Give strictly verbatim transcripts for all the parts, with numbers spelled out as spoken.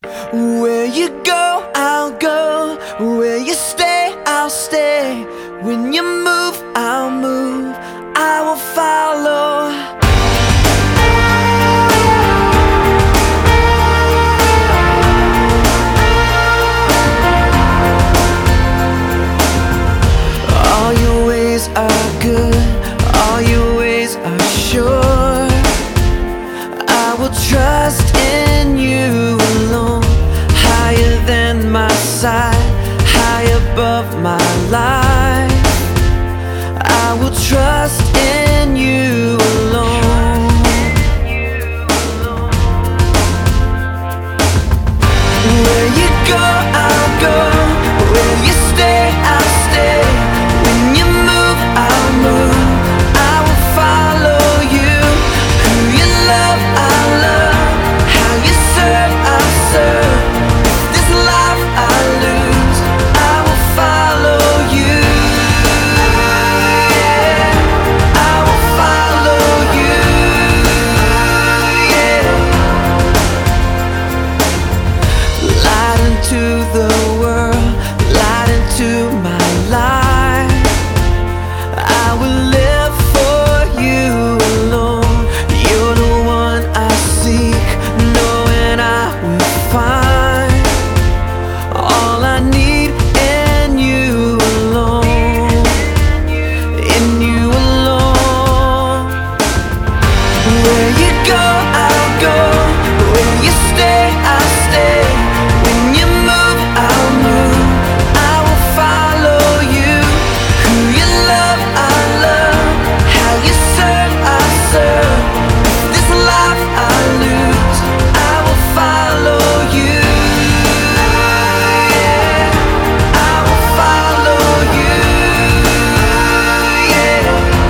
Where you go, I'll go. Where you stay, I'll stay. When you move, I'll move. I will follow. All your ways are good, all your ways are sure. I will trust in you alone. Higher than my sight, high above my life. I will trust in you alone. Where you go, I'll go. Where you stay, I'll stay. When you move, I'll move. I will follow you. Who you love, I'll love. How you serve, I'll serve. This life I lose, I will follow you. Yeah, I will follow you. Yeah. Light into the world, light into my life. I will live for you alone. You're the one I seek, knowing I will find all I need in you alone, in you alone. Where you go, I'll go. Where you stay, I'll stay. When you move, I'll move. I will follow you. Who you love, I love. How you serve, I serve. This life I lose, I will follow you. Yeah, I will follow you. Yeah.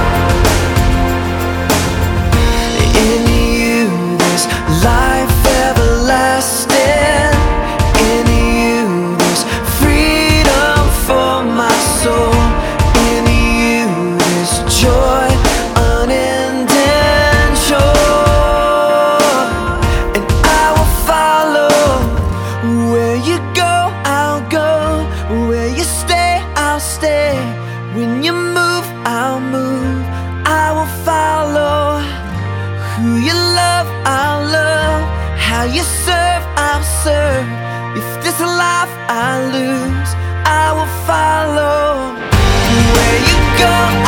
In you there's life everlasting. In you there's freedom for my soul. In you there's joy unending sure. And I will follow. Where you go, I'll go. Where you stay, I'll stay. When you move, I'll move. I will follow. Who you love, I'll love. How you serve, I'll serve. If this life I lose, I will follow. Where you go,